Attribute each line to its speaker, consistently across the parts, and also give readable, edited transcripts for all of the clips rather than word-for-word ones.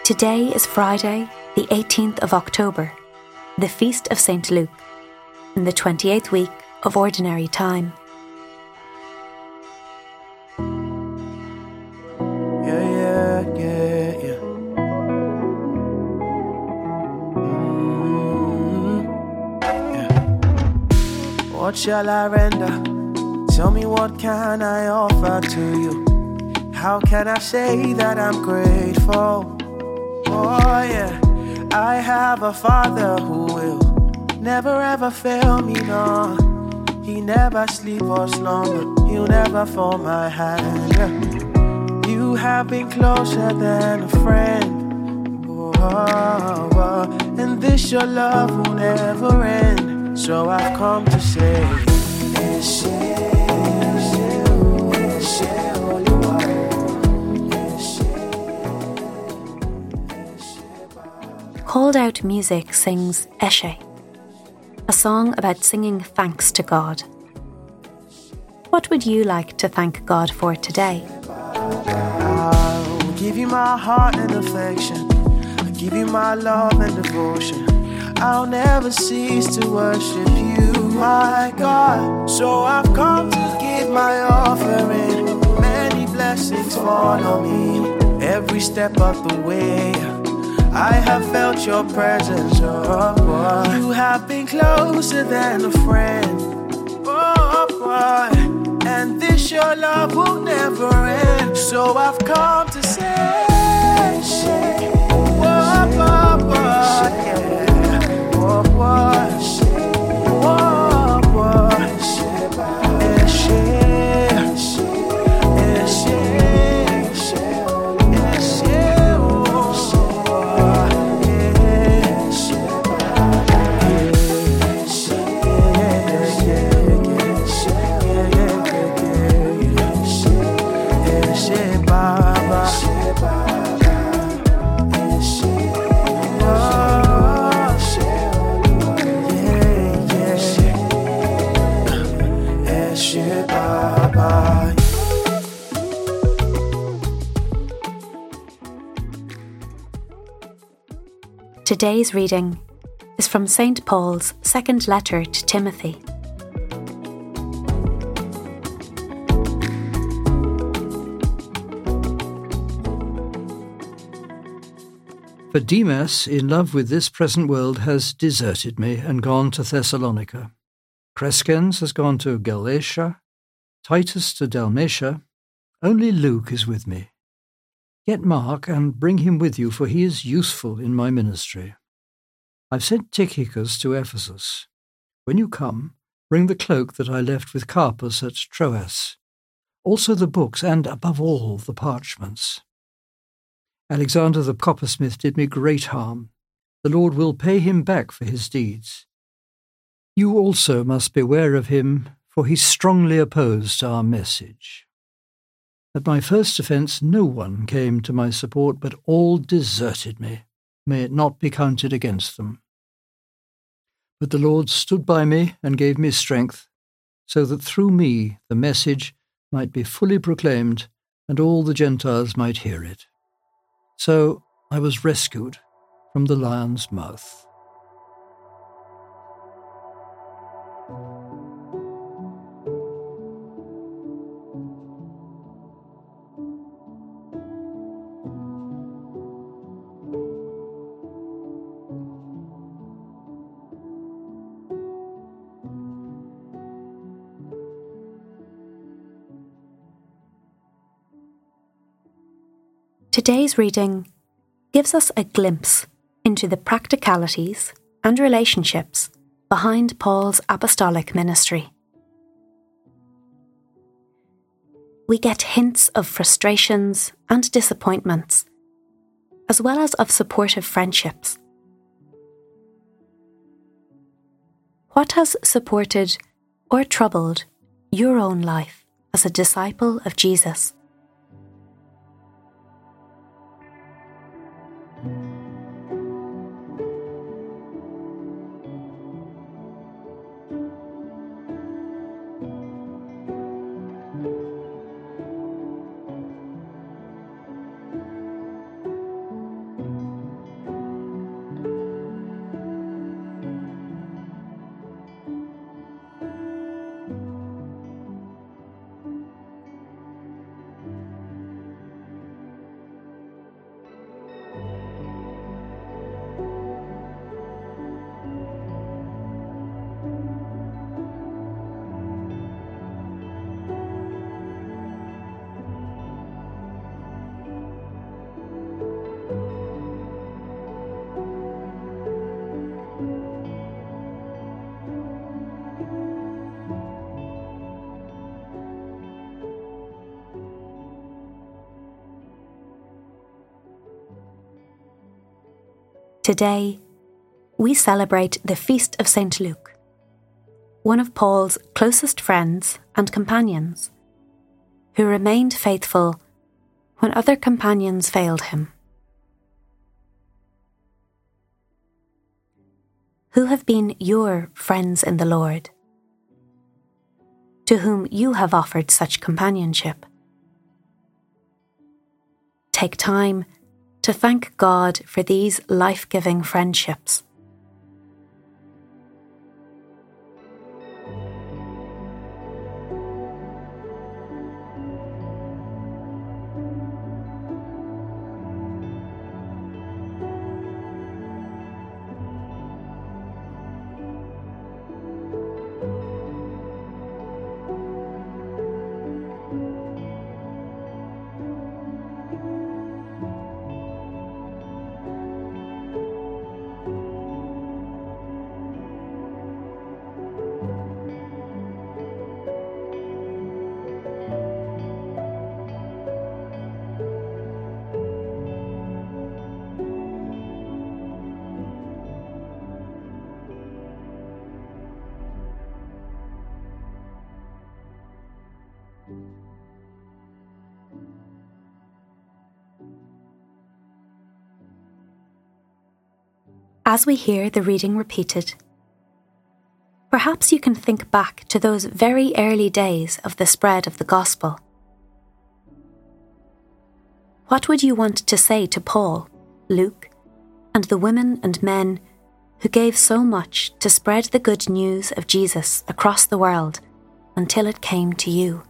Speaker 1: Today is Friday, the 18th of October, the Feast of St. Luke, in the 28th week of Ordinary Time.
Speaker 2: What shall I render? Tell me, what can I offer to you? How can I say that I'm grateful? Oh yeah, I have a Father who will never ever fail me, no. He never sleep or slumber, he'll never fall my hand, yeah. You have been closer than a friend, and this your love will never end. So I've come to say,
Speaker 1: Called Out Music sings Eshe, a song about singing thanks to God. What would you like to thank God for today?
Speaker 2: I'll give you my heart and affection. I'll give you my love and devotion. I'll never cease to worship you, my God. So I've come to give my offering. Many blessings follow me every step of the way. I have felt your presence, oh boy. You have been closer than a friend, oh boy. And this your love will never end. So I've come to say, oh boy, yeah, oh boy, oh boy,
Speaker 1: Today's reading is from St. Paul's second letter to Timothy.
Speaker 3: For Demas, in love with this present world, has deserted me and gone to Thessalonica. Crescens has gone to Galatia, Titus to Dalmatia. Only Luke is with me. Get Mark and bring him with you, for he is useful in my ministry. I've sent Tychicus to Ephesus. When you come, bring the cloak that I left with Carpus at Troas, also the books, and, above all, the parchments. Alexander the coppersmith did me great harm. The Lord will pay him back for his deeds. You also must beware of him, for he strongly opposed our message. At my first offence no one came to my support, but all deserted me. May it not be counted against them. But the Lord stood by me and gave me strength, so that through me the message might be fully proclaimed and all the Gentiles might hear it. So I was rescued from the lion's mouth.
Speaker 1: Today's reading gives us a glimpse into the practicalities and relationships behind Paul's apostolic ministry. We get hints of frustrations and disappointments, as well as of supportive friendships. What has supported or troubled your own life as a disciple of Jesus? Today, we celebrate the Feast of St. Luke, one of Paul's closest friends and companions, who remained faithful when other companions failed him. Who have been your friends in the Lord, to whom you have offered such companionship? Take time to thank God for these life-giving friendships. As we hear the reading repeated, perhaps you can think back to those very early days of the spread of the gospel. What would you want to say to Paul, Luke, and the women and men who gave so much to spread the good news of Jesus across the world until it came to you?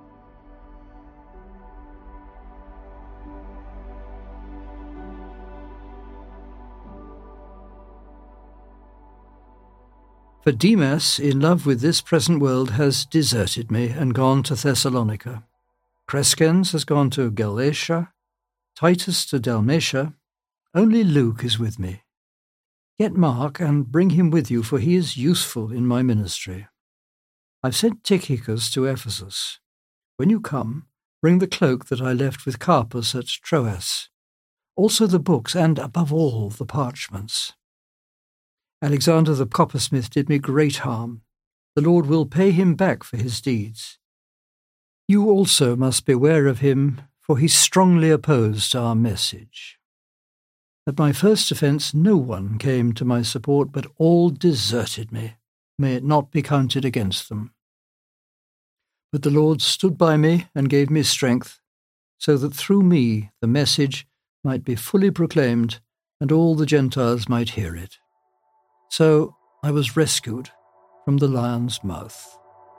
Speaker 3: For Demas, in love with this present world, has deserted me and gone to Thessalonica. Crescens has gone to Galatia, Titus to Dalmatia. Only Luke is with me. Get Mark and bring him with you, for he is useful in my ministry. I've sent Tychicus to Ephesus. When you come, bring the cloak that I left with Carpus at Troas, also the books and, above all, the parchments. Alexander the coppersmith did me great harm. The Lord will pay him back for his deeds. You also must beware of him, for he strongly opposed our message. At my first offence no one came to my support, but all deserted me. May it not be counted against them. But the Lord stood by me and gave me strength, so that through me the message might be fully proclaimed and all the Gentiles might hear it. So I was rescued from the lion's mouth.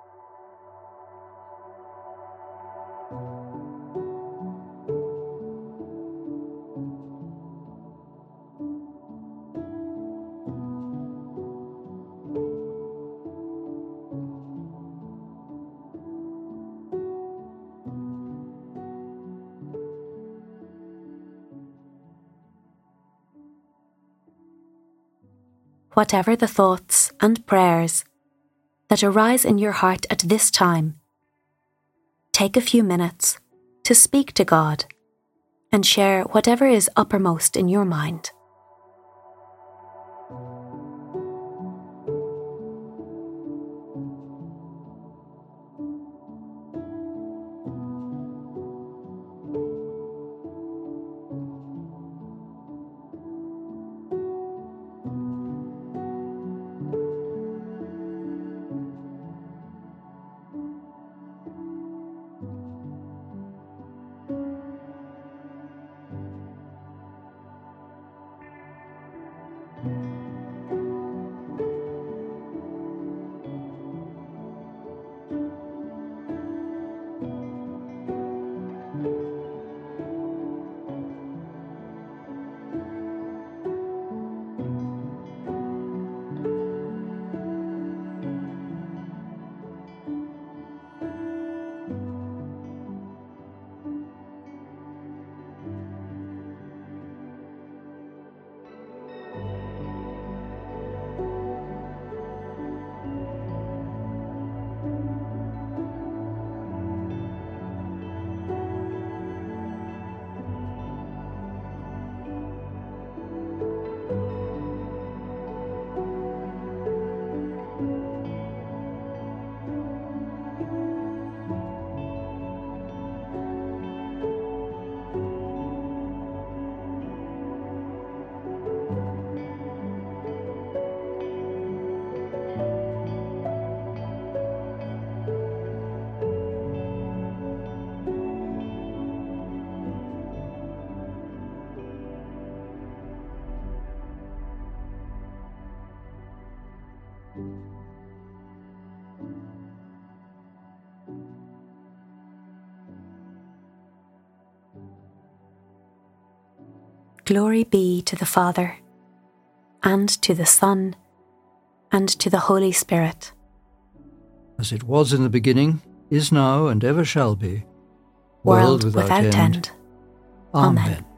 Speaker 1: Whatever the thoughts and prayers that arise in your heart at this time, take a few minutes to speak to God and share whatever is uppermost in your mind. Glory be to the Father, and to the Son, and to the Holy Spirit.
Speaker 3: As it was in the beginning, is now, and ever shall be,
Speaker 1: World without end.
Speaker 3: Amen.